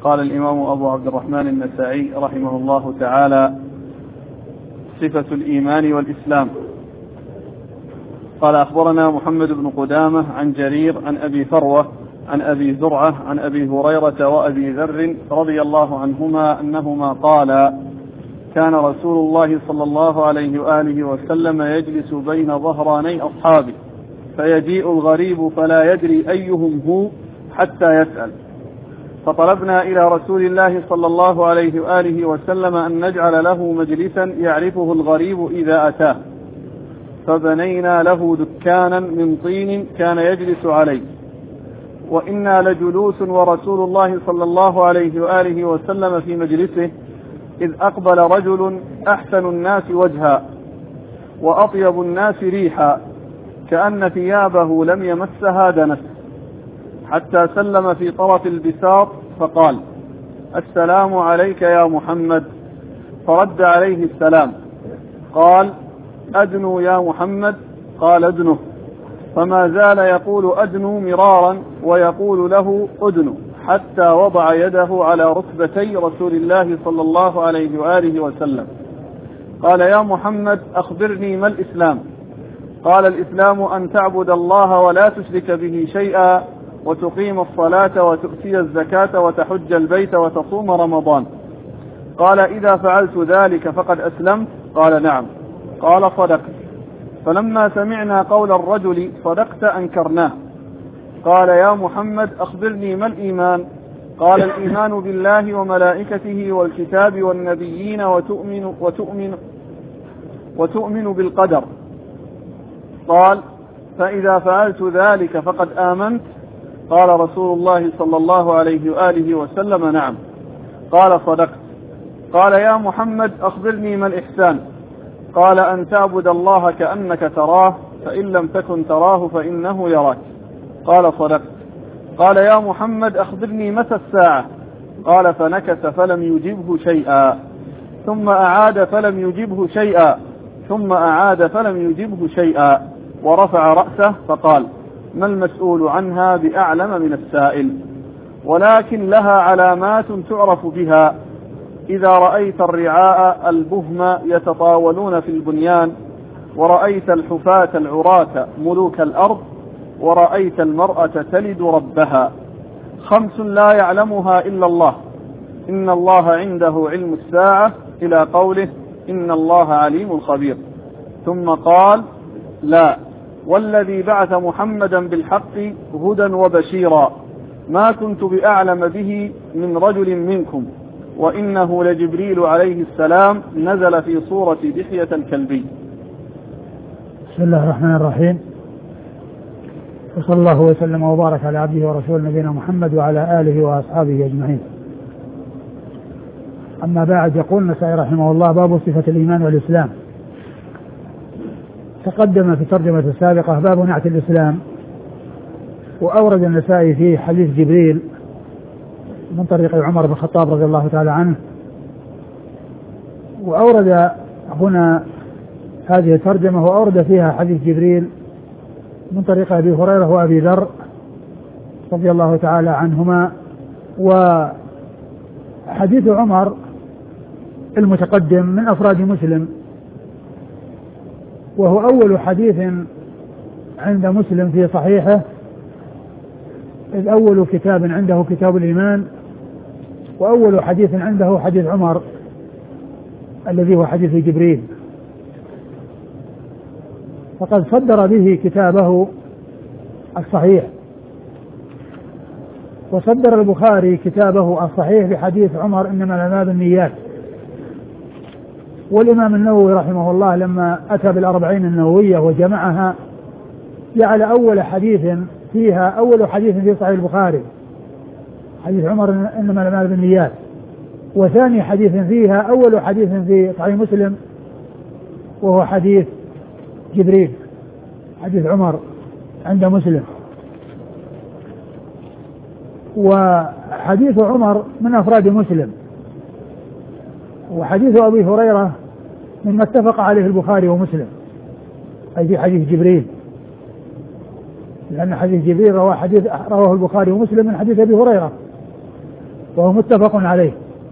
قال الإمام أبو عبد الرحمن النسائي رحمه الله تعالى: صفة الإيمان والإسلام. قال: أخبرنا محمد بن قدامة عن جرير عن أبي فروة عن أبي زرعة عن أبي هريرة وأبي ذر رضي الله عنهما أنهما قالا: كان رسول الله صلى الله عليه وآله وسلم يجلس بين ظهراني أصحابه فيجيء الغريب فلا يدري أيهم هو حتى يسأل، فطلبنا إلى رسول الله صلى الله عليه وآله وسلم أن نجعل له مجلسا يعرفه الغريب إذا أتاه، فبنينا له دكانا من طين كان يجلس عليه، وإنا لجلوس ورسول الله صلى الله عليه وآله وسلم في مجلسه، إذ أقبل رجل أحسن الناس وجها وأطيب الناس ريحا كأن ثيابه لم يمسها دنس، حتى سلم في طرف البساط فقال: السلام عليك يا محمد، فرد عليه السلام. قال: أدنو يا محمد. قال: أدنو. فما زال يقول أدنو مرارا ويقول له أدنو، حتى وضع يده على ركبتي رسول الله صلى الله عليه وآله وسلم. قال: يا محمد أخبرني ما الإسلام؟ قال: الإسلام أن تعبد الله ولا تشرك به شيئا، وتقيم الصلاة وتؤتي الزكاة وتحج البيت وتصوم رمضان. قال: إذا فعلت ذلك فقد أسلمت؟ قال: نعم. قال: صدقت. فلما سمعنا قول الرجل صدقت أنكرناه. قال: يا محمد أخبرني ما الإيمان؟ قال: الإيمان بالله وملائكته والكتاب والنبيين وتؤمن بالقدر. قال: فإذا فعلت ذلك فقد آمنت؟ قال رسول الله صلى الله عليه وآله وسلم: نعم. قال: صدقت. قال: يا محمد أخبرني ما الإحسان؟ قال: أن تعبد الله كأنك تراه، فإن لم تكن تراه فإنه يراك. قال: صدقت. قال: يا محمد أخبرني متى الساعة؟ قال: فنكث فلم يجبه شيئا، ثم أعاد فلم يجبه شيئا، ثم أعاد فلم يجبه شيئا، ورفع رأسه فقال: ما المسؤول عنها بأعلم من السائل، ولكن لها علامات تعرف بها: إذا رأيت الرعاء البهم يتطاولون في البنيان، ورأيت الحفاة العراة ملوك الأرض، ورأيت المرأة تلد ربها. 5 لا يعلمها إلا الله: إن الله عنده علم الساعة، إلى قوله: إن الله عليم خبير. ثم قال: لا، والذي بعث محمدا بالحق هدى وبشيرا، ما كنت بأعلم به من رجل منكم، وإنه لجبريل عليه السلام نزل في صورة دحية الكلبي. بسم الله الرحمن الرحيم، وصلى الله وسلم وبارك على عبده ورسوله نبينا محمد وعلى آله وأصحابه أجمعين. أما بعد، يقول النسائي رحمه الله: باب صفة الإيمان والإسلام. تقدم في الترجمة السابقة باب نعت الإسلام، وأورد النسائي فيه حديث جبريل من طريق عمر بن الخطاب رضي الله تعالى عنه، وأورد هنا هذه الترجمة وأورد فيها حديث جبريل من طريق أبي هريرة وأبي ذر رضي الله تعالى عنهما. وحديث عمر المتقدم من أفراد مسلم، وهو أول حديث عند مسلم في صحيحه، إذ أول كتاب عنده كتاب الإيمان، وأول حديث عنده حديث عمر الذي هو حديث جبريل، فقد صدر به كتابه الصحيح. وصدر البخاري كتابه الصحيح بحديث عمر: إنما الأعمال بالنيات. والإمام النووي رحمه الله لما أتى بالأربعين النووية وجمعها جعل أول حديث فيها أول حديث في صحيح البخاري حديث عمر إنما الأعمال بالنيات، وثاني حديث فيها أول حديث في صحيح مسلم وهو حديث جبريل، حديث عمر عند مسلم. وحديث عمر من أفراد مسلم، وحديث أبي هريرة مما اتفق عليه البخاري ومسلم، أي في حديث جبريل، لأن حديث جبريل رواه البخاري ومسلم من حديث أبي هريرة، وهو متفق عليه،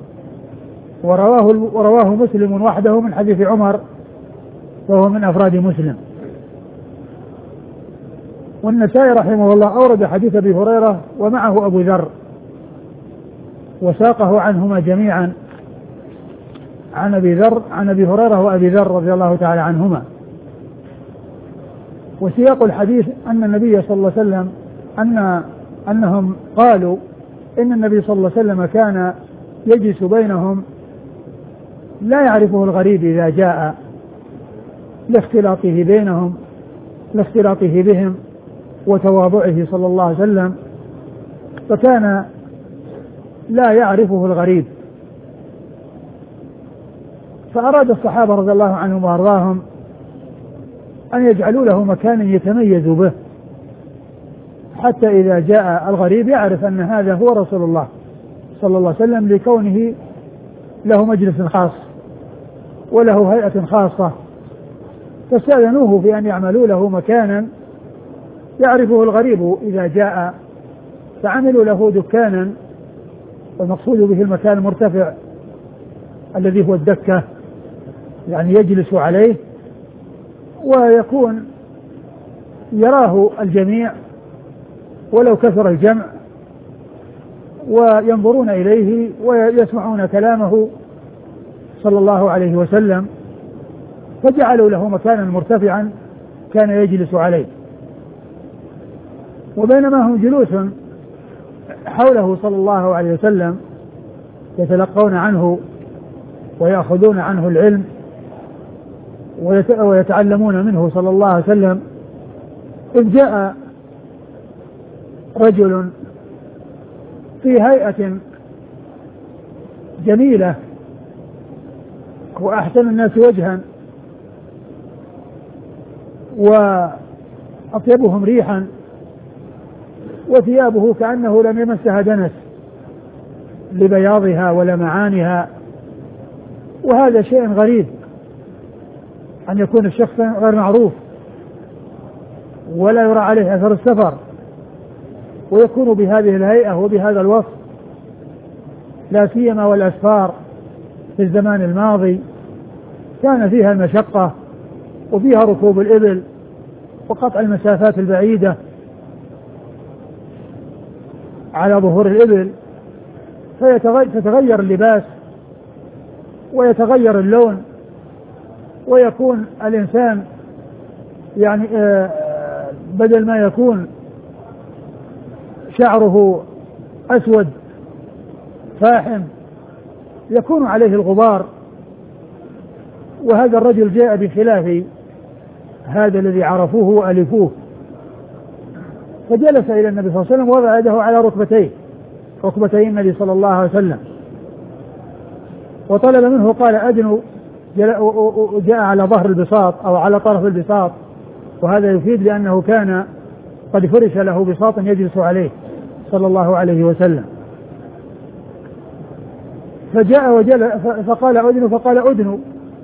ورواه مسلم وحده من حديث عمر وهو من أفراد مسلم. والنسائي رحمه الله أورد حديث أبي هريرة ومعه أبو ذر وساقه عنهما جميعا عن أبي هريرة وأبي ذر رضي الله تعالى عنهما. وسياق الحديث أن النبي صلى الله عليه وسلم أنهم قالوا إن النبي صلى الله عليه وسلم كان يجلس بينهم لا يعرفه الغريب إذا جاء لاختلاطه بهم وتواضعه صلى الله عليه وسلم، فكان لا يعرفه الغريب. فأراد الصحابة رضي الله عنهم وأرضاهم أن يجعلوا له مكانا يتميز به، حتى إذا جاء الغريب يعرف أن هذا هو رسول الله صلى الله عليه وسلم، لكونه له مجلس خاص وله هيئة خاصة. فاستأذنوه في أن يعملوا له مكانا يعرفه الغريب إذا جاء، فعملوا له دكانا، والمقصود به المكان المرتفع الذي هو الدكة، يعني يجلس عليه ويكون يراه الجميع ولو كثر الجمع، وينظرون إليه ويسمعون كلامه صلى الله عليه وسلم، فجعلوا له مكانا مرتفعا كان يجلس عليه. وبينما هم جلوس حوله صلى الله عليه وسلم يتلقون عنه ويأخذون عنه العلم ويتعلمون منه صلى الله عليه وسلم، إذ جاء رجل في هيئة جميلة وأحسن الناس وجها وأطيبهم ريحا، وثيابه كأنه لم يمسها دنس لبياضها ولمعانها. وهذا شيء غريب أن يكون الشخص غير معروف ولا يرى عليه أثر السفر ويكون بهذه الهيئة وبهذا الوصف، لا سيما والأسفار في الزمان الماضي كان فيها المشقة وفيها ركوب الإبل وقطع المسافات البعيدة على ظهور الإبل، فتتغير اللباس ويتغير اللون، ويكون الإنسان يعني بدل ما يكون شعره أسود فاحم يكون عليه الغبار. وهذا الرجل جاء بخلاف هذا الذي عرفوه وألفوه، فجلس إلى النبي صلى الله عليه وسلم ووضع يده على ركبتي النبي صلى الله عليه وسلم، وطلب منه، قال أدنو، جاء على ظهر البساط أو على طرف البساط، وهذا يفيد بأنه كان قد فرش له بساط يجلس عليه صلى الله عليه وسلم. فجاء فقال أدنو، فقال أدنو،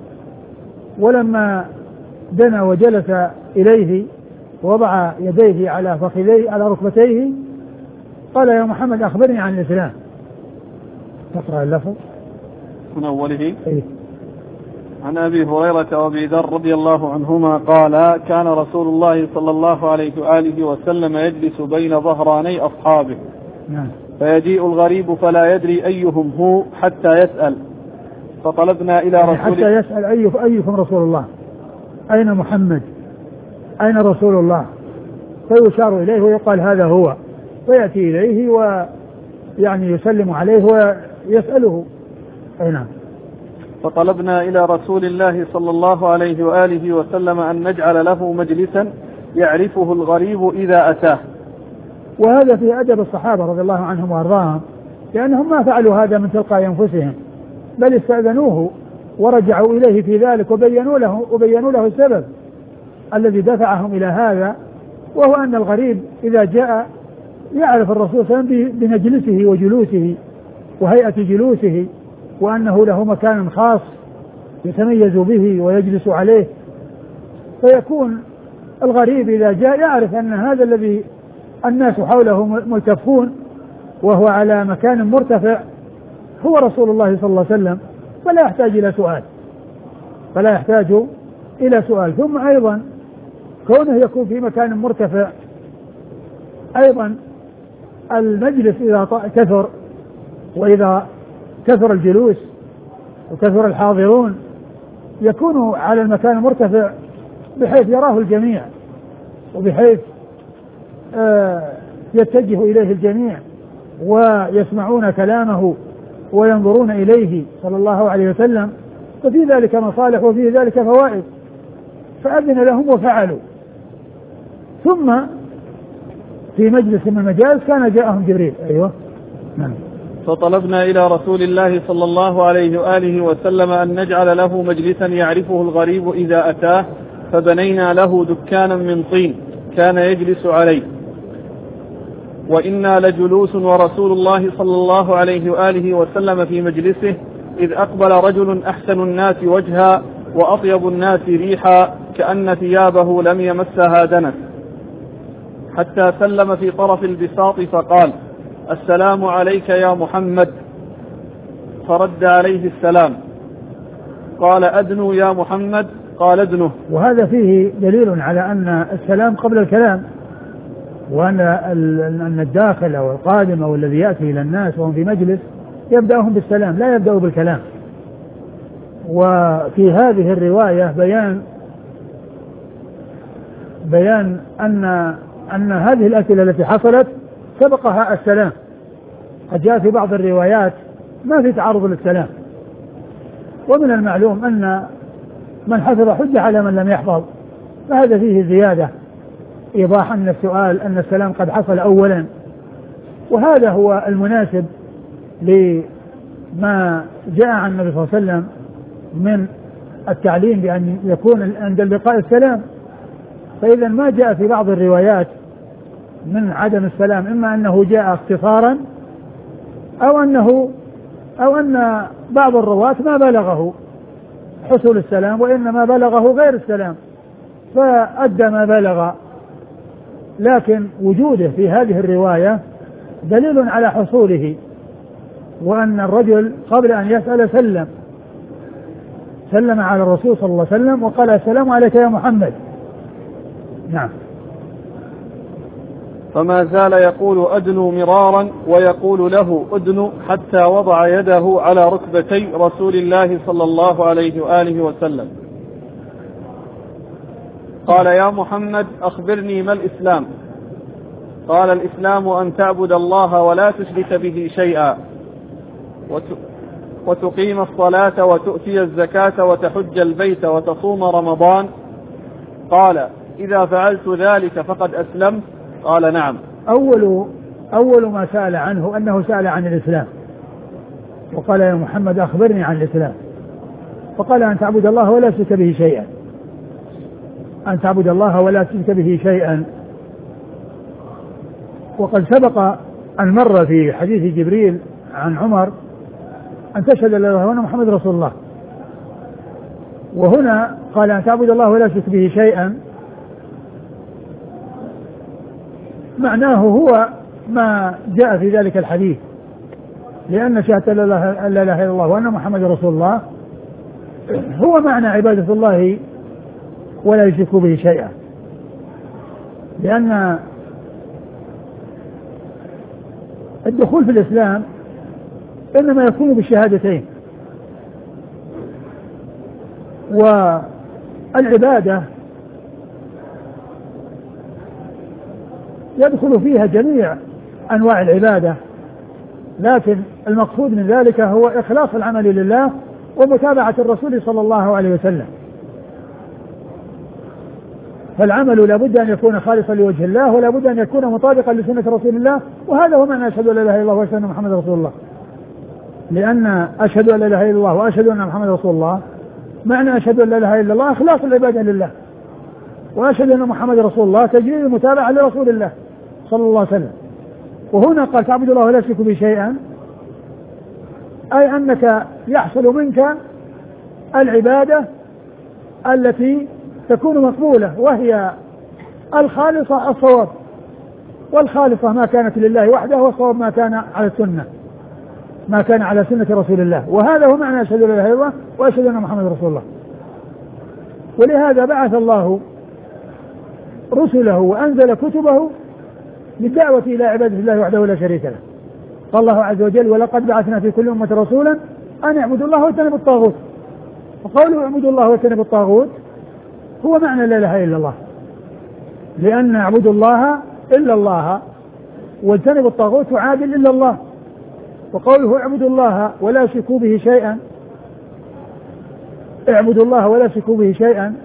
ولما دنا وجلس إليه ووضع يديه على فخذيه على ركبتيه قال يا محمد أخبرني عن الإسلام. تقرأ اللفظ من أوله. عن أبي هريرة وأبي ذر رضي الله عنهما قال كان رسول الله صلى الله عليه وآله وسلم يجلس بين ظهراني أصحابه فيجيء الغريب فلا يدري أيهم هو حتى يسأل، فطلبنا إلى رسول حتى يسأل أيكم رسول الله، أين محمد، أين رسول الله، فيشار إليه ويقال هذا هو، فيأتي إليه ويعني يسلم عليه ويسأله. نعم. فطلبنا إلى رسول الله صلى الله عليه وآله وسلم أن نجعل له مجلسا يعرفه الغريب إذا أتاه. وهذا في أدب الصحابة رضي الله عنهم وأرضاهم، لأنهم ما فعلوا هذا من تلقاء أنفسهم، بل استأذنوه ورجعوا إليه في ذلك وبينوا له السبب الذي دفعهم إلى هذا، وهو أن الغريب إذا جاء يعرف الرسول صلى الله عليه وسلم بمجلسه وجلوسه وهيئة جلوسه، وأنه له مكان خاص يتميز به ويجلس عليه، فيكون الغريب إذا جاء يعرف أن هذا الذي الناس حوله ملتفون وهو على مكان مرتفع هو رسول الله صلى الله عليه وسلم، فلا يحتاج إلى سؤال. ثم أيضا كونه يكون في مكان مرتفع، أيضا المجلس إذا كثر، وإذا كثر الجلوس وكثر الحاضرون، يكون على المكان المرتفع بحيث يراه الجميع، وبحيث يتجه إليه الجميع ويسمعون كلامه وينظرون إليه صلى الله عليه وسلم، ففي ذلك مصالح وفي ذلك فوائد، فأذن لهم وفعلوا. ثم في مجلس من المجالس كان جاءهم جبريل. أيوة نعم. فطلبنا إلى رسول الله صلى الله عليه وآله وسلم أن نجعل له مجلسا يعرفه الغريب إذا أتاه، فبنينا له دكانا من طين كان يجلس عليه، وإنا لجلوس ورسول الله صلى الله عليه وآله وسلم في مجلسه، إذ أقبل رجل أحسن الناس وجها وأطيب الناس ريحا كأن ثيابه لم يمسها دنس، حتى سلم في طرف البساط فقال: السلام عليك يا محمد، فرد عليه السلام. قال: أدنو يا محمد. قال: أدنه. وهذا فيه دليل على أن السلام قبل الكلام، وأن الداخل أو القادم أو الذي يأتي إلى الناس وهم في مجلس يبدأهم بالسلام، لا يبدأوا بالكلام. وفي هذه الرواية بيان أن هذه الأسئلة التي حصلت سبقها السلام. قد جاء في بعض الروايات ما في تعرض للسلام، ومن المعلوم أن من حفظ حجة على من لم يحفظ، فهذا فيه زيادة إيضاح أن السؤال أن السلام قد حصل أولا، وهذا هو المناسب لما جاء عن النبي صلى الله عليه وسلم من التعليم بأن يكون عند اللقاء السلام. فإذا ما جاء في بعض الروايات من عدم السلام، إما أنه جاء اختصارا أو أن بعض الرواة ما بلغه حصول السلام، وإنما بلغه غير السلام فأدى ما بلغ. لكن وجوده في هذه الرواية دليل على حصوله، وأن الرجل قبل أن يسأل سلم على الرسول صلى الله عليه وسلم وقال: السلام عليك يا محمد. نعم. فما زال يقول أدنو مرارا ويقول له أدنو، حتى وضع يده على ركبتي رسول الله صلى الله عليه وآله وسلم. قال: يا محمد أخبرني ما الإسلام؟ قال: الإسلام أن تعبد الله ولا تشرك به شيئا، وتقيم الصلاة وتؤتي الزكاة وتحج البيت وتصوم رمضان. قال: إذا فعلت ذلك فقد أسلمت؟ قال: نعم. أول ما سأل عنه أنه سأل عن الإسلام، وقال: يا محمد أخبرني عن الإسلام. فقال: أن تعبد الله ولا تشرك به شيئا، أن تعبد الله ولا تشرك به شيئا. وقد سبق أن مر في حديث جبريل عن عمر أن تشهد أن لا إله إلا الله وأن محمد رسول الله، وهنا قال: أن تعبد الله ولا تشرك به شيئا، معناه هو ما جاء في ذلك الحديث، لأن شهادة أن لا إله إلا الله وأن محمد رسول الله هو معنى عبادة الله ولا يشرك به شيئا، لأن الدخول في الإسلام إنما يكون بالشهادتين، والعبادة يدخل فيها جميع أنواع العبادة، لكن المقصود من ذلك هو إخلاص العمل لله ومتابعة الرسول صلى الله عليه وسلم. فالعمل لا بد أن يكون خالصا لوجه الله، ولا بد أن يكون مطابقا لسنة رسول الله، وهذا هو معنى أشهد أن لا إله إلا الله وأشهد أن محمد رسول الله. لأن أشهد أن لا إله إلا الله وأشهد أن محمد رسول الله معنى أشهد أن لا إله إلا الله إخلاص العبادة لله، وأشهد أن محمد رسول الله تجريد المتابعة لرسول الله صلى الله عليه وسلم. وهنا قال: تعبد الله ولا تشرك به شيئا، أي أنك يحصل منك العبادة التي تكون مقبولة، وهي الخالصة الصواب، والخالصة ما كانت لله وحده، والصواب ما كان على السنة. ما كان على سنة رسول الله، وهذا هو معنى أشهد أن لا إله إلا الله وأشهد أن محمد رسول الله. ولهذا بعث الله رسله وأنزل كتبه للدعوة إلى عبادة الله وحده لا شريك له. قال الله عز وجل: ولقد بعثنا في كل أمة رسولا أن اعبدوا الله واجتنبوا الطاغوت. وقوله اعبدوا الله واجتنبوا الطاغوت هو معنى لا إله إلا الله، لأن اعبدوا الله إلا الله واجتنبوا الطاغوت عادل إلا الله. وقوله اعبدوا الله ولا تشركوا به شيئا، اعبدوا الله ولا تشركوا به شيئا،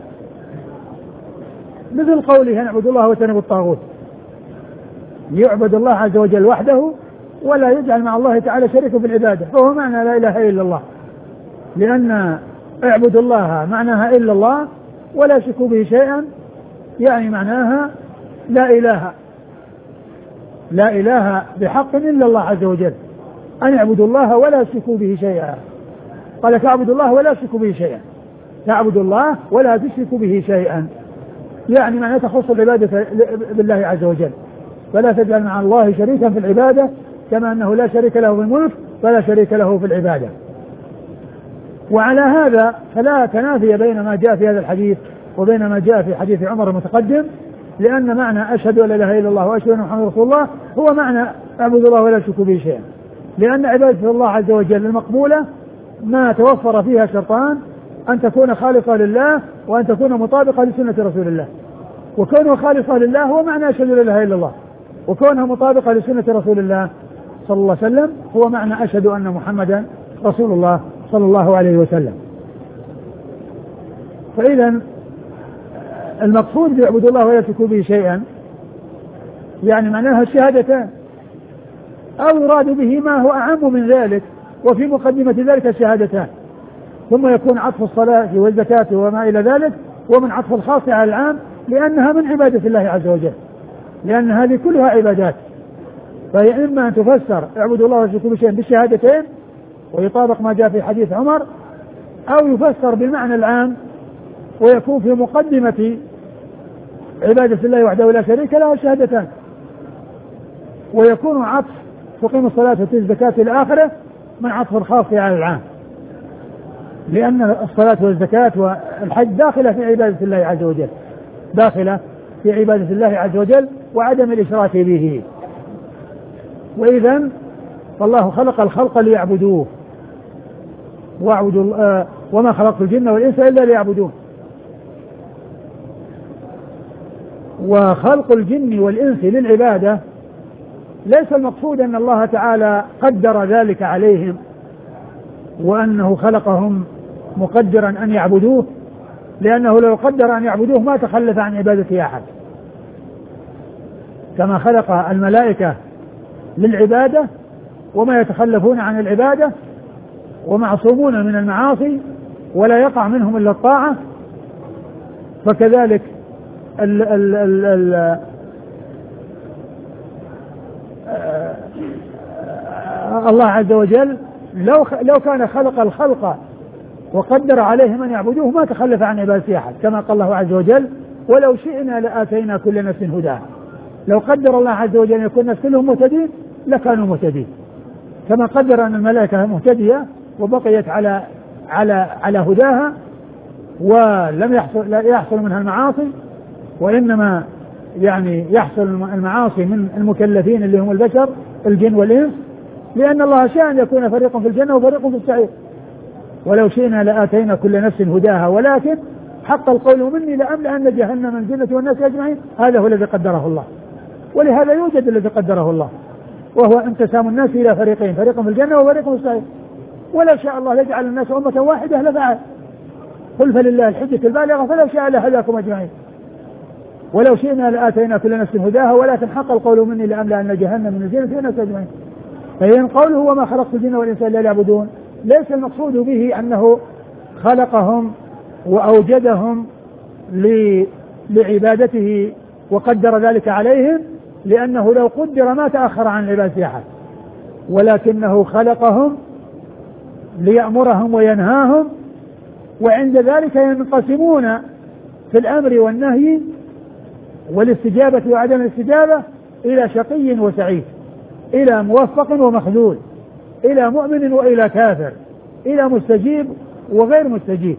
مثل قوله اعبدوا الله واجتنبوا الطاغوت، يعبد الله عز وجل وحده ولا يجعل مع الله تعالى شريكا في العبادة، فهو معنى لا إله إلا الله، لأن اعبدوا الله معناها إلا الله ولا تشركوا به شيئا، يعني معناها لا إله بحق إلا الله عز وجل، أن اعبدوا الله ولا تشركوا به شيئا. قال: تعبدوا الله ولا تشركوا به شيئا، تعبدوا الله ولا تشركوا به شيئا، يعني معناه تخص العبادة بالله عز وجل، فلا تجعل مع الله شريكا في العبادة، كما أنه لا شريك له في الملك فلا شريك له في العبادة. وعلى هذا فلا تنافي بين ما جاء في هذا الحديث وبين ما جاء في حديث عمر المتقدم، لأن معنى أشهد أن لا إله إلا الله وأشهد أن محمد رسول الله هو معنى اعبدوا الله ولا تشركوا به شيئا، لأن عبادة الله عز وجل المقبولة ما توفر فيها شرطان: أن تكون خالصة لله وأن تكون مطابقة لسنة رسول الله. وكونه خالصة لله هو معنى أشهد أن لا إله إلا الله، وكونها مطابقة لسنة رسول الله صلى الله عليه وسلم هو معنى أشهد أن محمدا رسول الله صلى الله عليه وسلم. فإذا المقصود بيعبدوا الله ولا يشركوا به شيئا يعني معناها الشهادتان، أو يراد به ما هو أعم من ذلك، وفي مقدمة ذلك الشهادتان، ثم يكون عطف الصلاة والزكاة وما إلى ذلك ومن عطف الخاص على العام، لأنها من عبادة الله عز وجل، لأن هذه كلها عبادات. فهي إما أن تفسر اعبدوا الله ولا تشركوا به شيئا بالشهادتين ويطابق ما جاء في حديث عمر، أو يفسر بالمعنى العام ويكون في مقدمة عبادة الله وحده لا شريك له الشهادتان، ويكون عطف تقيم الصلاة وتؤتي الزكاة إلى آخره من عطف الخاص على العام، لأن الصلاة والزكاة والحج داخلة في عبادة الله عز وجل، داخلة في عبادة الله عز وجل وعدم الإشراك به. وإذن فالله خلق الخلق ليعبدوه، وما خلقت الجن والإنس إلا ليعبدون. وخلق الجن والإنس للعبادة ليس المقصود أن الله تعالى قدر ذلك عليهم وأنه خلقهم مقدرا أن يعبدوه، لأنه لو قدر أن يعبدوه ما تخلف عن عبادة أحد، كما خلق الملائكة للعبادة وما يتخلفون عن العبادة ومعصومون من المعاصي ولا يقع منهم إلا الطاعة، فكذلك الله عز وجل لو كان خلق الخلق وقدر عليهم أن يعبدوه ما تخلف عن عبادة أحد، كما قال الله عز وجل: ولو شئنا لآتينا كل نفس هداها. لو قدر الله عز وجل أن يكون الناس كلهم مهتدين لكانوا مهتدين، كما قدر أن الملائكة مهتدية وبقيت على هداها ولم يحصل منها المعاصي، وإنما يعني يحصل المعاصي من المكلفين اللي هم البشر الجن والإنس، لأن الله شاء أن يكون فريق في الجنة وفريق في السعير. ولو شئنا لآتينا كل نفس هداها ولكن حق القول مني لأملأن جهنم من الجنة والناس أجمعين. هذا هو الذي قدره الله، ولهذا يوجد الذي قدره الله، وهو انقسام الناس إلى فريقين، فريق في الجنة وفريق في السعير. ولو شاء الله يجعل الناس أمة واحدة لفعل، قل فلله الحجة البالغة فلو شاء لهداكم أجمعين. ولو شئنا لآتينا كل نفس هداها ولكن حق القول مني لأملأن جهنم من الجنة والناس أجمعين. فإن قوله وما خلقت الجن والإنس إلا ليعبدون ليس المقصود به أنه خلقهم وأوجدهم لعبادته وقدر ذلك عليهم، لأنه لو قدر ما تأخر عن عبادة أحد، ولكنه خلقهم ليأمرهم وينهاهم، وعند ذلك ينقسمون في الأمر والنهي والاستجابة وعدم الاستجابة إلى شقي وسعيد، إلى موفق ومخذول. إلى مؤمن وإلى كافر، إلى مستجيب وغير مستجيب.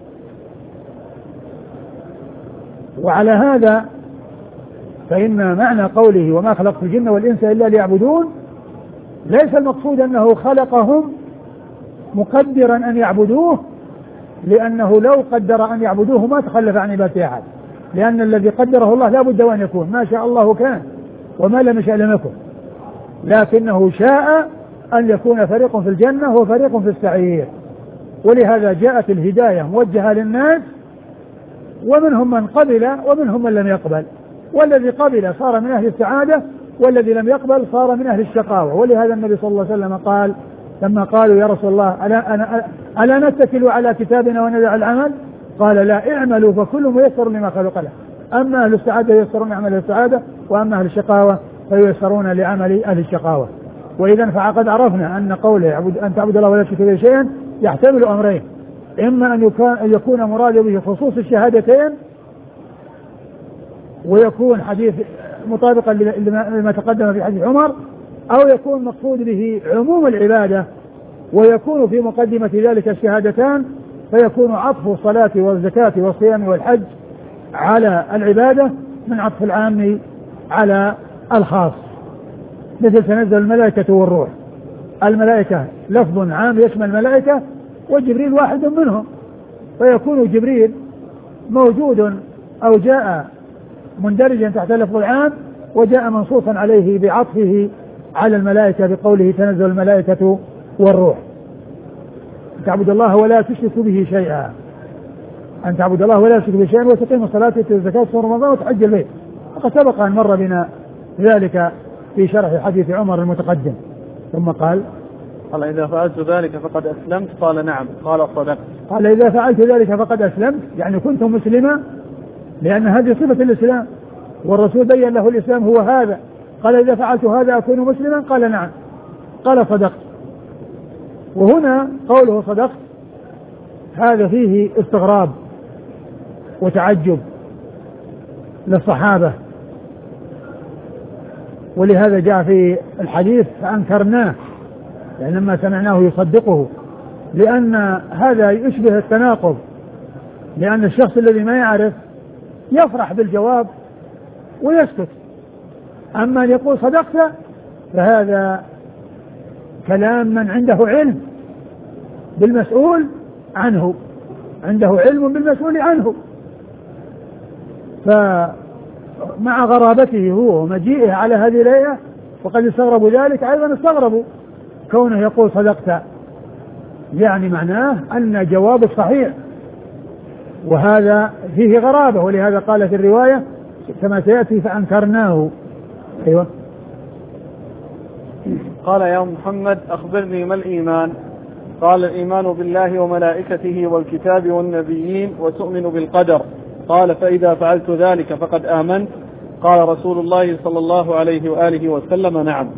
وعلى هذا فإن معنى قوله وما خلقت الجن والإنس إلا ليعبدون ليس المقصود أنه خلقهم مقدرا أن يعبدوه، لأنه لو قدر أن يعبدوه ما تخلف عن عبادة أحد، لأن الذي قدره الله لا بد أن يكون، ما شاء الله كان وما لم يشاء لم يكن، لكنه شاء أن يكون فريق في الجنة وفريق في السعير. ولهذا جاءت الهداية موجهة للناس، ومنهم من قبل ومنهم من لم يقبل، والذي قبل صار من أهل السعادة والذي لم يقبل صار من أهل الشقاوة. ولهذا النبي صلى الله عليه وسلم قال لما قالوا يا رسول الله ألا نتكل على كتابنا وندع العمل؟ قال لا، اعملوا فكل ميسر لما خلق له، أما أهل السعادة ييسرون لعمل السعادة، وأما أهل الشقاوة فييسرون لعمل أهل الشقاوة. وإذا فقد عرفنا أن قوله أن تعبد الله ولا تشرك به شيئا يحتمل أمرين، إما أن يكون مراد به خصوص الشهادتين ويكون حديث مطابقا لما تقدم في حديث عمر، أو يكون مقصود به عموم العبادة ويكون في مقدمة ذلك الشهادتان، فيكون عطف الصلاة والزكاة والصيام والحج على العبادة من عطف العام على الخاص، مثل تنزل الملائكة والروح. الملائكة لفظ عام يشمل الملائكة وجبريل واحد منهم، فيكون جبريل موجود أو جاء مندرجا تحت اللفظ العام وجاء منصوصا عليه بعطفه على الملائكة بقوله تنزل الملائكة والروح. تعبد الله ولا تشرك به شيئا، أن تعبد الله ولا تشرك به شيئا وتقيم الصلاة وتؤتي الزكاة وتصوم رمضان وتحج البيت. وقد سبق أن مر بنا ذلك في شرح حديث عمر المتقدم. ثم قال إذا فعلت ذلك فقد أسلمت؟ قال نعم. قال صدقت. قال إذا فعلت ذلك فقد أسلمت، يعني كنت مسلما، لأن هذه صفة الإسلام والرسول بين له الإسلام هو هذا. قال إذا فعلت هذا أكون مسلما؟ قال نعم. قال صدقت. وهنا قوله صدقت هذا فيه استغراب وتعجب للصحابة، ولهذا جاء في الحديث فأنكرناه، يعني لما سمعناه يصدقه، لأن هذا يشبه التناقض، لأن الشخص الذي ما يعرف يفرح بالجواب ويسكت، أما أن يقول صدقت فهذا كلام من عنده علم بالمسؤول عنه، عنده علم بالمسؤول عنه، فمع غرابته هو ومجيئه على هذه الآية وقد استغربوا ذلك، أيضا استغربوا كونه يقول صدقت، يعني معناه أن جواب صحيح، وهذا فيه غرابة. ولهذا قال في الرواية كما سيأتي فأنكرناه. أيوة. قال يا محمد أخبرني ما الإيمان؟ قال الإيمان بالله وملائكته والكتاب والنبيين وتؤمن بالقدر. قال فإذا فعلت ذلك فقد آمنت؟ قال رسول الله صلى الله عليه وآله وسلم نعم.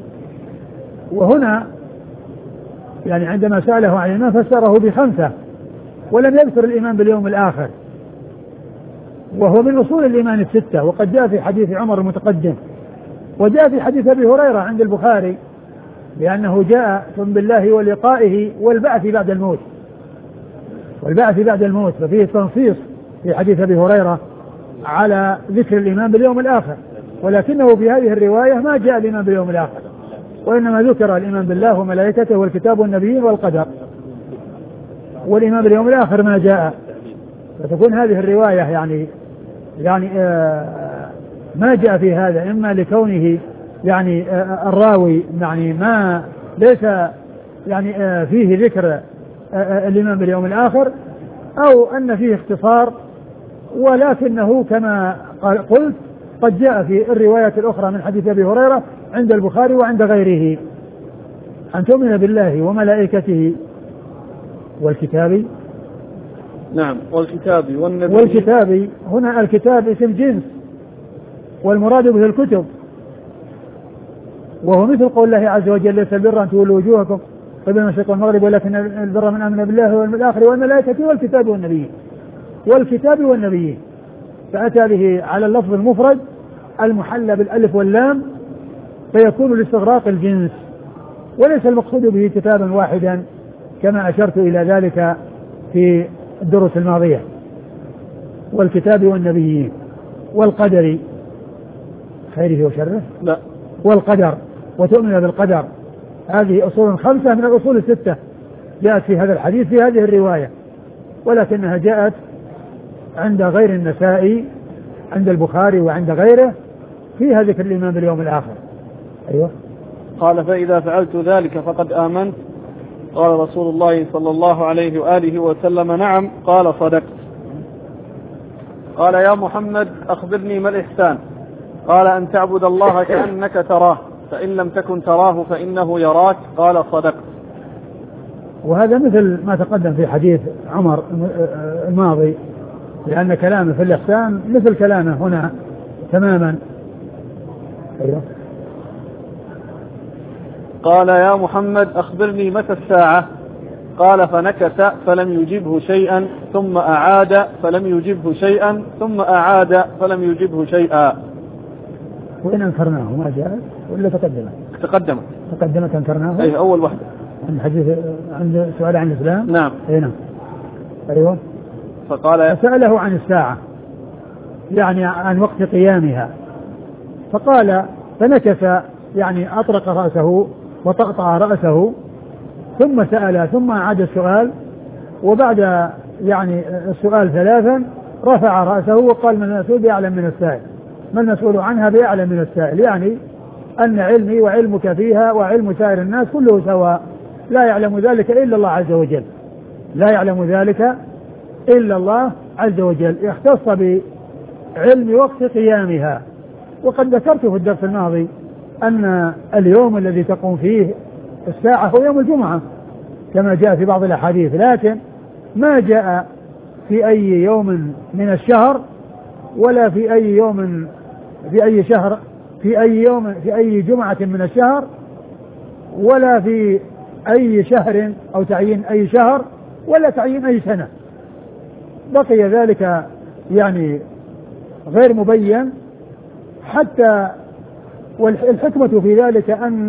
وهنا يعني عندما سأله عن الإيمان فسره بخمسة ولم يذكر الإيمان باليوم الآخر، وهو من أصول الإيمان الستة، وقد جاء في حديث عمر المتقدم، وجاء في حديث أبي هريرة عند البخاري لأنه جاء ثم بالله ولقائه والبعث بعد الموت، والبعث بعد الموت، ففيه تنصيص في حديث أبي هريرة على ذكر الإيمان باليوم الآخر، ولكنه في هذه الرواية ما جاء الإيمان باليوم الآخر، وإنما ذكر الإيمان بالله وملائكته والكتاب والنبيين والقدر، والإيمان باليوم الآخر ما جاء. فتكون هذه الرواية يعني ما جاء في هذا، إما لكونه يعني الراوي يعني ما ليس يعني فيه ذكر الإيمان باليوم الآخر، أو أن فيه اختصار، ولكنه كما قلت قد جاء في الرواية الأخرى من حديث أبي هريرة عند البخاري وعند غيره أن تؤمن بالله وملائكته والكتاب. نعم، والكتاب والنبي. والكتاب هنا الكتاب اسم جنس، والمراد به الكتب، وهو مثل قول الله عز وجل ليس البر أن تولوا وجوهكم قبل المشرق والمغرب ولكن البر من آمن بالله واليوم الآخر والملائكة والكتاب والنبيين. والكتاب والنبيين فأتى به على اللفظ المفرد المحلى بالألف واللام، فيكون لاستغراق الجنس، وليس المقصود به كتابا واحدا كما أشرت إلى ذلك في الدروس الماضية، والكتاب والنبيين والقدر خيره وشره لا والقدر وتؤمن بالقدر. هذه أصول 5 من الأصول 6 جاءت في هذا الحديث في هذه الرواية، ولكنها جاءت عند غير النسائي عند البخاري وعند غيره فيها ذكر الإيمان باليوم الآخر. أيوة. قال فإذا فعلت ذلك فقد آمنت. قال رسول الله صلى الله عليه وآله وسلم نعم. قال صدقت. قال يا محمد أخبرني ما الإحسان؟ قال أن تعبد الله كأنك تراه فإن لم تكن تراه فإنه يراك. قال صدقت. وهذا مثل ما تقدم في حديث عمر الماضي، لأن كلامه في الإحسان مثل كلامه هنا تماما. أيوة. قال يا محمد أخبرني متى الساعة؟ قال فنكث فلم يجبه شيئا ثم أعاد فلم يجبه شيئا ثم أعاد فلم يجبه شيئا. وإن أنكرناه ما جاء ولا تقدمت أنكرناه. أي أول واحدة عند حديث عند سؤال عن الإسلام. نعم. أي نعم. أيوة. فسأله عن الساعة يعني عن وقت قيامها، فقال فنكث يعني أطرق رأسه وطأطأ رأسه ثم سأل ثم أعاد السؤال، وبعد يعني السؤال 3 رفع رأسه وقال من المسؤول بأعلم من السائل، من المسؤول عنها بأعلم من السائل، يعني أن علمي وعلمك فيها وعلم سائر الناس كله سواء، لا يعلم ذلك إلا الله عز وجل، لا يعلم ذلك إلا الله عز وجل، يختص بعلم وقت قيامها. وقد ذكرت في الدرس الماضي أن اليوم الذي تقوم فيه الساعة هو يوم الجمعة كما جاء في بعض الأحاديث، لكن ما جاء في أي يوم من الشهر ولا في أي يوم في أي شهر في أي يوم في أي جمعة من الشهر ولا في أي شهر أو تعيين أي شهر ولا تعيين أي سنة، بقي ذلك يعني غير مبين حتى. والحكمة في ذلك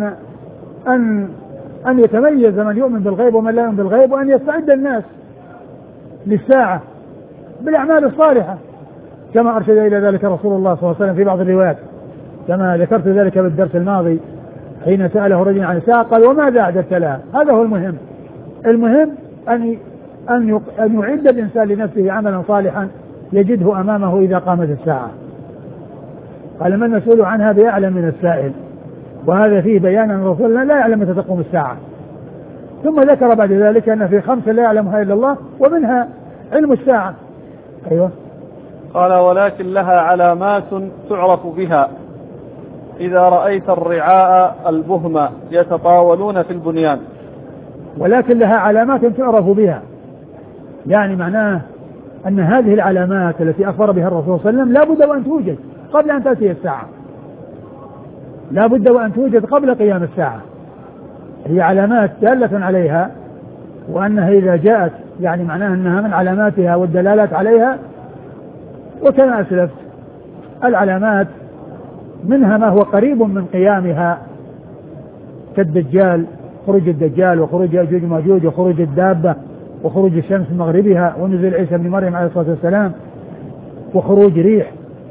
أن يتميز من يؤمن بالغيب ومن لا يؤمن بالغيب، وأن يستعد الناس للساعة بالأعمال الصالحة كما أرشد إلى ذلك رسول الله صلى الله عليه وسلم في بعض الروايات، كما ذكرت ذلك بالدرس الماضي حين سأله رجل عن الساعة قال وماذا أعددت لها؟ هذا هو المهم. المهم أن يعد الإنسان لنفسه عملا صالحا يجده أمامه إذا قامت الساعة. قال من المسؤول عنها بأعلم من السائل، وهذا فيه بيان أن رسولنا لا يعلم متى تقوم الساعة. ثم ذكر بعد ذلك أن في 5 لا يعلمها إلا الله ومنها علم الساعة. أيوة. قال ولكن لها علامات تعرف بها، إذا رأيت الرعاء البهم يتطاولون في البنيان. ولكن لها علامات تعرف بها، يعني معناه أن هذه العلامات التي أخبر بها الرسول صلى الله عليه وسلم لا بد وأن توجد قبل أن تأتي الساعة، لا بد وأن توجد قبل قيام الساعة. هي علامات دالة عليها، وأنها إذا جاءت يعني معناها أنها من علاماتها والدلالات عليها. وكما أسلفت العلامات منها ما هو قريب من قيامها كالدجال، خروج الدجال وخروج يأجوج وماجوج وخروج الدابة وخروج الشمس من مغربها ونزول عيسى بن مريم عليه الصلاة والسلام وخروج ريح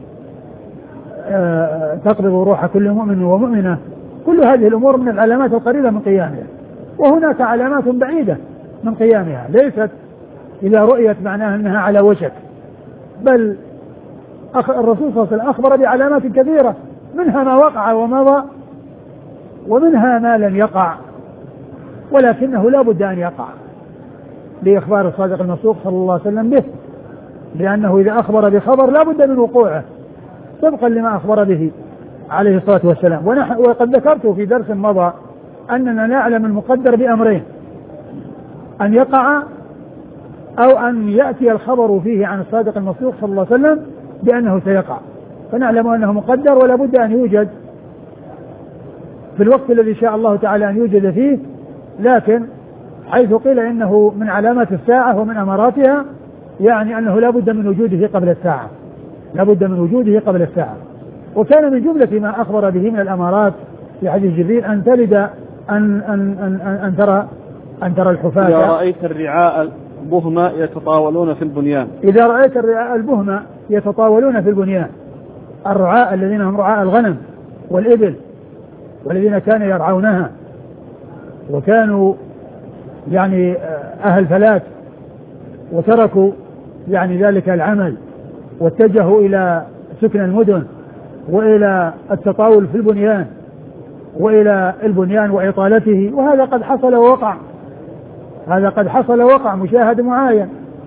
تقبض روح كل مؤمن ومؤمنة. كل هذه الأمور من العلامات القريبة من قيامها، وهناك علامات بعيدة من قيامها ليست إذا رؤيت معناها أنها على وشك، بل الرسول صلى الله عليه وسلم أخبر بعلامات كثيرة منها ما وقع ومضى ومنها ما لم يقع، ولكنه لا بد أن يقع لإخبار الصادق المصدوق صلى الله عليه وسلم به، لأنه إذا أخبر بخبر لا بد من وقوعه طبقا لما أخبر به عليه الصلاة والسلام. وقد ذكرت في درس مضى أننا نعلم المقدر بأمرين: أن يقع أو أن يأتي الخبر فيه عن الصادق المصدوق صلى الله عليه وسلم بأنه سيقع، فنعلم أنه مقدر ولا بد أن يوجد في الوقت الذي شاء الله تعالى أن يوجد فيه. لكن حيث قيل إنه من علامات الساعة ومن أماراتها، يعني أنه لا بد من وجوده قبل الساعة، لا بد من وجوده قبل الساعة. وكان من جملة ما أخبر به من الأمارات في حديث جبريل أن تلد أن ترى الحفاة إذا رأيت الرعاء البهمة يتطاولون في البنيان. إذا رأيت الرعاء البهمة يتطاولون في البنيان، الرعاء الذين هم رعاء الغنم والإبل والذين كانوا يرعونها وكانوا يعني أهل فلات وتركوا يعني ذلك العمل واتجهوا إلى سكن المدن وإلى التطاول في البنيان وإلى البنيان وإطالته، وهذا قد حصل ووقع، هذا قد حصل ووقع مشاهد معاين.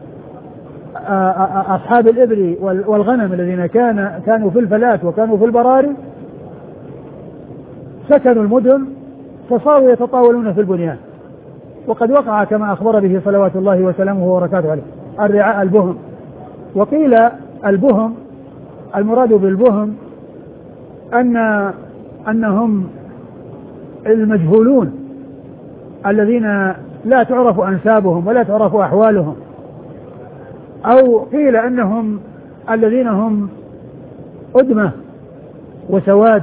أصحاب الإبل والغنم الذين كانوا في الفلات وكانوا في البراري سكنوا المدن فصاروا يتطاولون في البنيان، وقد وقع كما أخبر به صلوات الله وسلامه وبركاته عليه الرعاء البهم. وقيل البهم المراد بالبهم أنهم المجهولون الذين لا تعرف أنسابهم ولا تعرف أحوالهم، أو قيل أنهم الذين هم أدمة وسواد،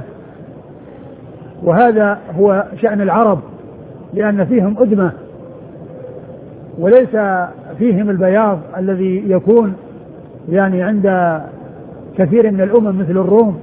وهذا هو شأن العرب لأن فيهم أدمة وليس فيهم البياض الذي يكون يعني عند كثير من الأمم مثل الروم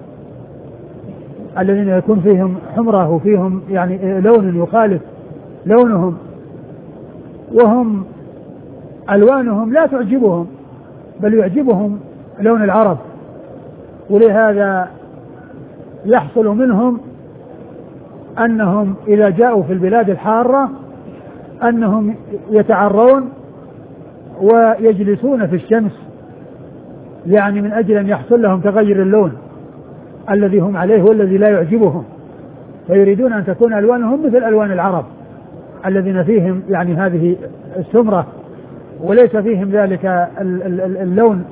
الذين يكون فيهم حمرة وفيهم يعني لون يخالف لونهم، وهم ألوانهم لا تعجبهم بل يعجبهم لون العرب، ولهذا يحصل منهم أنهم إذا جاءوا في البلاد الحارة أنهم يتعرون ويجلسون في الشمس يعني من أجل أن يحصل لهم تغير اللون الذي هم عليه والذي لا يعجبهم، فيريدون أن تكون ألوانهم مثل ألوان العرب الذين فيهم يعني هذه السمرة وليس فيهم ذلك اللون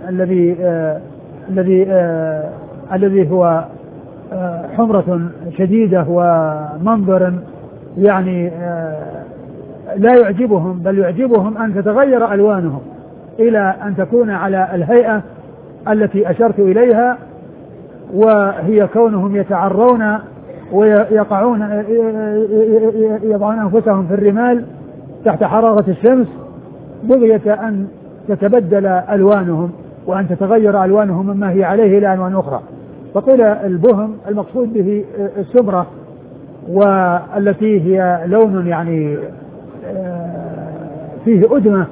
الذي هو حمرة شديدة ومنظر يعني لا يعجبهم، بل يعجبهم أن تتغير ألوانهم إلى أن تكون على الهيئة التي أشرت إليها، وهي كونهم يتعرون ويقعون يضعون أنفسهم في الرمال تحت حرارة الشمس بغية أن تتبدل ألوانهم وأن تتغير ألوانهم مما هي عليه إلى ألوان أخرى. فقيل البهم المقصود به السمرة والتي هي لون يعني فيه أدمة،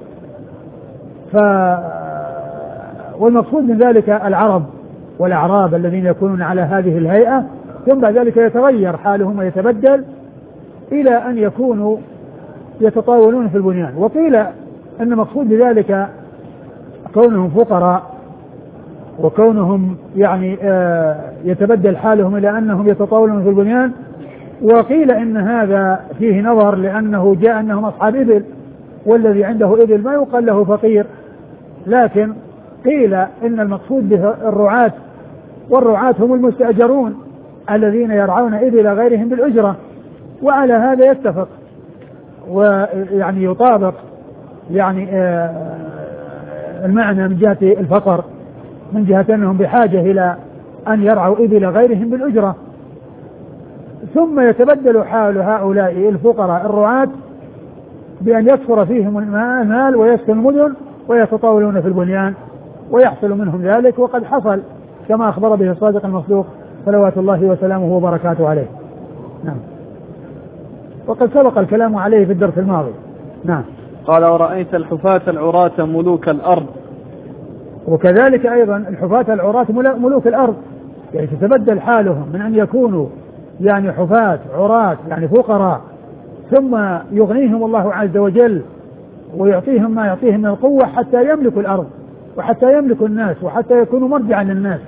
والمقصود من ذلك العرب والأعراب الذين يكونون على هذه الهيئة ثم بعد ذلك يتغير حالهم ويتبدل إلى أن يكونوا يتطاولون في البنيان. وقيل أن مقصود بذلك كونهم فقراء وكونهم يعني يتبدل حالهم إلى أنهم يتطاولون في البنيان. وقيل إن هذا فيه نظر لأنه جاء أنهم أصحاب إبل، والذي عنده إبل ما يقال له فقير، لكن قيل إن المقصود به الرعاة، والرعاة هم المستأجرون الذين يرعون إبل غيرهم بالأجرة. وعلى هذا يتفق ويعني يطابق يعني المعنى من جهة الفقر، من جهة أنهم بحاجة إلى أن يرعوا إبل غيرهم بالأجرة، ثم يتبدل حال هؤلاء الفقراء الرعاة بأن يكثر فيهم المال ويسكن المدن ويتطاولون في البنيان ويحصل منهم ذلك، وقد حصل كما أخبر به الصادق المصدوق صلوات الله وسلامه وبركاته عليه. نعم. وقد سبق الكلام عليه في الدرس الماضي. نعم. قال ورأيت الحفاة العراة ملوك الأرض. وكذلك أيضا الحفاة العراة ملوك الأرض، يعني تتبدل حالهم من أن يكونوا يعني حفاة عراة يعني فقراء ثم يغنيهم الله عز وجل ويعطيهم ما يعطيهم من القوة حتى يملكوا الأرض وحتى يملكوا الناس وحتى يكونوا مرجعا للناس.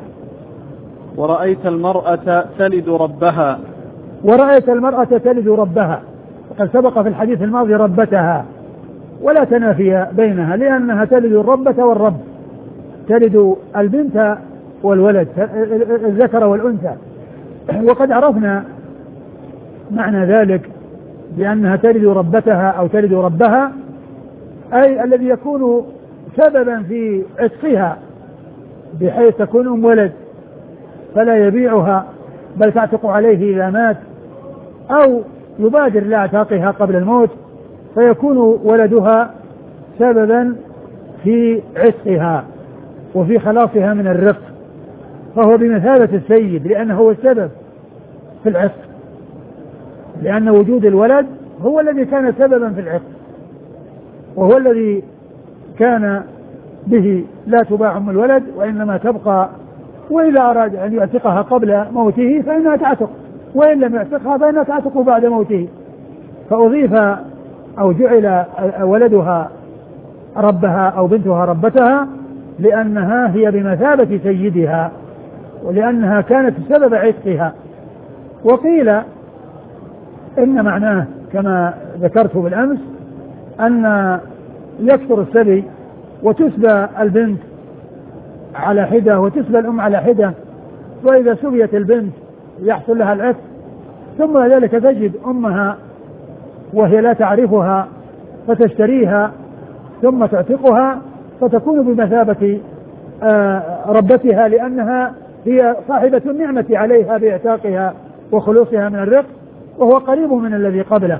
ورأيت المرأة تلد ربها. ورأيت المرأة تلد ربها، وقد سبق في الحديث الماضي ربتها، ولا تنافي بينها لأنها تلد الربة والرب، تلد البنت والولد الذكر والأنثى. وقد عرفنا معنى ذلك بأنها تلد ربتها أو تلد ربها، أي الذي يكون سببا في عتقها بحيث تكون أم ولد فلا يبيعها بل تعتق عليه إذا مات، أو يبادر لاعتاقها قبل الموت فيكون ولدها سببا في عتقها وفي خلاصها من الرق، فهو بمثابة السيد لأنه هو السبب في العتق، لأن وجود الولد هو الذي كان سببا في العتق، وهو الذي كان به لا تباع أم الولد وإنما تبقى، وإذا أراد أن يعتقها قبل موته فإنها تعتق، وإن لم يعتقها فإنها تعتق بعد موته. فأضيف أو جعل ولدها ربها أو بنتها ربتها لأنها هي بمثابة سيدها ولأنها كانت سبب عتقها. وقيل إن معناه كما ذكرت بالأمس أن يكثر السبي وتسبى البنت على حدة وتسبى الأم على حدة، وإذا سبيت البنت يحصل لها العتق، ثم ذلك تجد أمها وهي لا تعرفها فتشتريها ثم تعتقها فتكون بمثابة ربتها، لأنها هي صاحبة النعمة عليها بإعتاقها وخلوصها من الرق، وهو قريب من الذي قبله،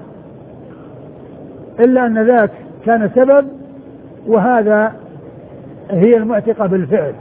إلا أن ذاك كان سبب وهذا هي المعتقة بالفعل.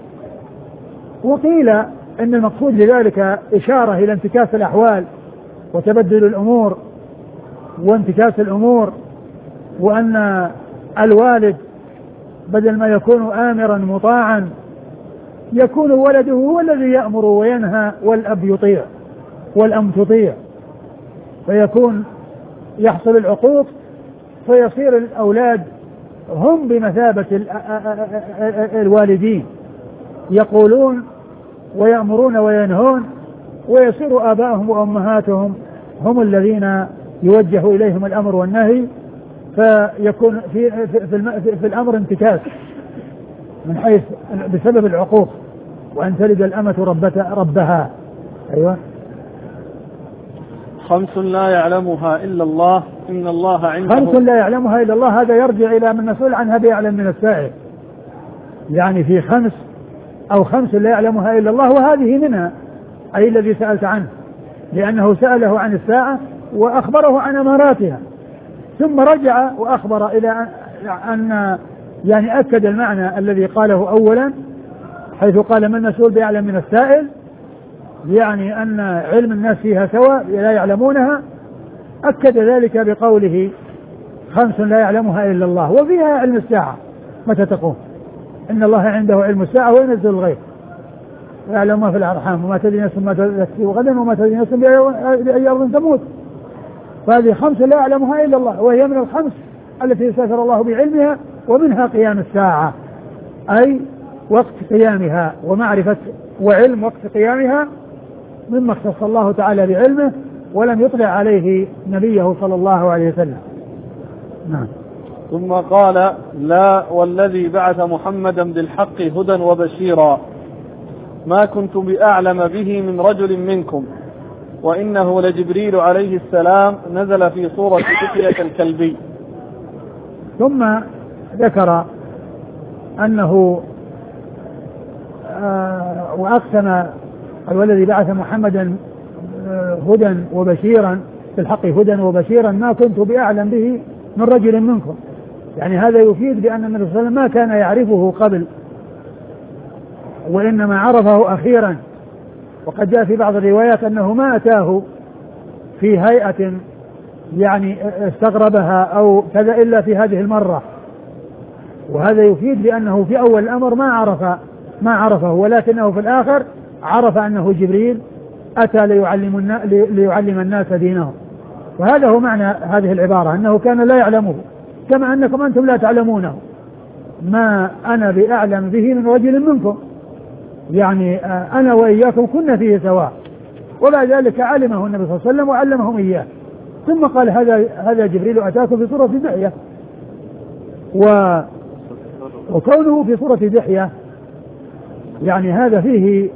وقيل إن المقصود بذلك إشارة إلى انتكاس الأحوال وتبدل الأمور وانتكاس الأمور، وأن الوالد بدل ما يكون آمرا مطاعا يكون ولده هو الذي يأمر وينهى والأب يطيع والأم تطيع، فيكون يحصل العقوق فيصير الأولاد هم بمثابة الوالدين يقولون ويأمرون وينهون، ويصير آباءهم وأمهاتهم هم الذين يوجه إليهم الأمر والنهي، فيكون في الأمر انتكاس من حيث بسبب العقوق، وأن تلد الأمة ربها. أيوة. 5 لا يعلمها إلا الله إن الله عنده. 5 لا يعلمها إلا الله، هذا يرجع إلى من مسؤول عنها بأعلم من السائل، يعني في 5 لا يعلمها إلا الله، وهذه منها أي الذي سألت عنه، لأنه سأله عن الساعة وأخبره عن أماراتها، ثم رجع وأخبر إلى أن يعني أكد المعنى الذي قاله أولا حيث قال من مسؤول بأعلم من السائل، يعني أن علم الناس فيها سواء لا يعلمونها، أكد ذلك بقوله 5 لا يعلمها إلا الله، وفيها علم الساعة متى تقوم، إن الله عنده علم الساعة وينزل الغيث ويعلم ما في الأرحام وما تدري نفس ما تكسب غدا وما تدري نفس بأي أرض تموت. فهذه 5 لا يعلمها إلا الله، وهي من 5 التي سافر الله بعلمها، ومنها قيام الساعة أي وقت قيامها ومعرفة وعلم وقت قيامها مما اختص الله تعالى بعلمه ولم يطلع عليه نبيه صلى الله عليه وسلم. نعم. ثم قال لا والذي بعث محمدا بالحق هدى وبشيرا ما كنت بأعلم به من رجل منكم وإنه لجبريل عليه السلام نزل في صورة دحية الكلبي. ثم ذكر أنه وأقسم والذي بعث محمدا هدى وبشيرا بالحق هدى وبشيرا ما كنت بأعلم به من رجل منكم، يعني هذا يفيد بأن النبي صلى الله عليه وسلم ما كان يعرفه قبل وإنما عرفه أخيرا. وقد جاء في بعض الروايات أنه ما أتاه في هيئة يعني استغربها أو كذا إلا في هذه المرة، وهذا يفيد بأنه في أول الأمر ما عرفه، ولكنه في الآخر عرف أنه جبريل أتى ليعلم الناس دينهم. وهذا هو معنى هذه العبارة، أنه كان لا يعلمه كما أنكم أنتم لا تعلمونه ما أنا بأعلم به من رجل منكم، يعني أنا وإياكم كنا فيه سواء. وبعد ذلك علمه النبي صلى الله عليه وسلم وعلمهم إياه، ثم قال هذا جبريل أتاكم في صورة دحية، وكونه في صورة دحية يعني هذا فيه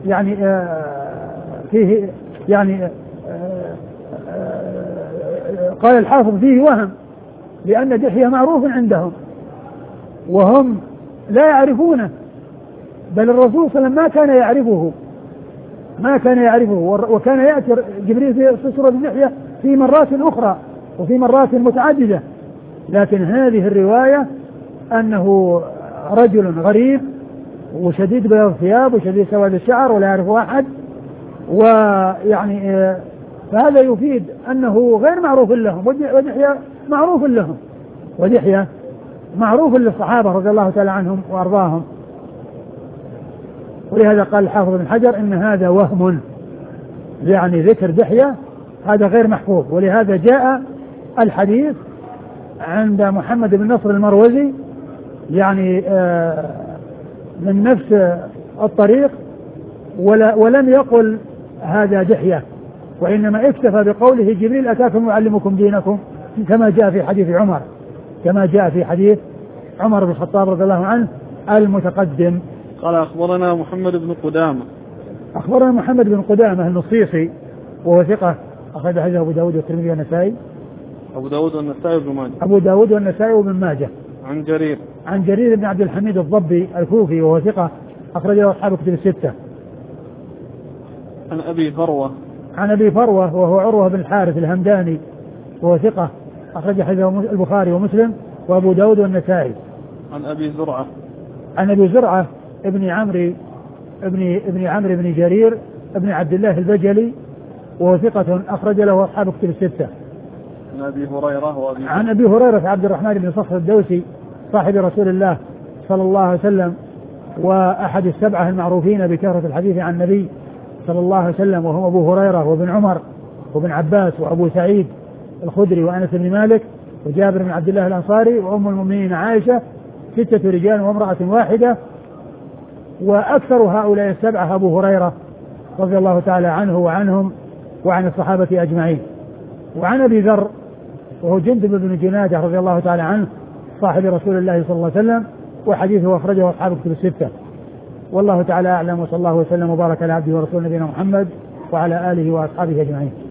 قال الحافظ فيه وهم، لأن دحية معروف عندهم وهم لا يعرفونه، بل الرسول صلى الله عليه وسلم ما كان يعرفه، ما كان يعرفه، وكان يأتي جبريل في سورة اللحية في مرات أخرى وفي مرات متعددة، لكن هذه الرواية أنه رجل غريب وشديد بياض الثياب وشديد سواد الشعر ولا يعرفه أحد، ويعني فهذا يفيد أنه غير معروف لهم، ودحية معروف لهم، ودحية معروف للصحابة رضي الله تعالى عنهم وأرضاهم. ولهذا قال الحافظ بن حجر إن هذا وهم، يعني ذكر دحية هذا غير محفوظ. ولهذا جاء الحديث عند محمد بن نصر المروزي يعني من نفس الطريق ولم يقل هذا دحية، وإنما اكتفى بقوله جبريل أتاكم يعلمكم دينكم، كما جاء في حديث عمر، كما جاء في حديث عمر بن الخطاب رضي الله عنه المتقدم. قال أخبرنا محمد بن قدامة. أخبرنا محمد بن قدامة النصيصي وهو ثقة، أخرج حديثه أبو داود والترمذي والنسائي. أبو داود والنسائي وابن ماجه. أبو داود والنسائي وابن ماجه. عن جرير بن عبد الحميد الضبي الكوفي وهو ثقة، أخرجه أصحاب كتب الستة. عن أبي فروة وهو عروة بن الحارث الهمداني وهو ثقة، أخرج حديثه البخاري ومسلم وأبو داود والنسائي. عن أبي زرعة ابن عمرو بن جرير ابن عبد الله البجلي وهو ثقة، أخرج له أصحاب كتب الستة. عن أبي هريرة عبد الرحمن بن صخر الدوسي صاحب رسول الله صلى الله عليه وسلم وأحد السبعة المعروفين بكثرة الحديث عن النبي صلى الله عليه وسلم، وهم أبو هريرة وابن عمر وابن عباس وأبو سعيد الخدري وأنس بن مالك وجابر بن عبد الله الأنصاري وأم المؤمنين عائشة، 6 رجال وامرأة واحدة، وأكثر هؤلاء السبعة أبو هريرة رضي الله تعالى عنه وعنهم وعن الصحابة أجمعين. وعن أبي ذر وهو جندب بن جنادة رضي الله تعالى عنه صاحب رسول الله صلى الله عليه وسلم، وحديثه أخرجه أصحاب كتب الستة. والله تعالى أعلم، وصلى الله وسلم وبارك على عبده ورسوله نبينا محمد وعلى آله وأصحابه أجمعين.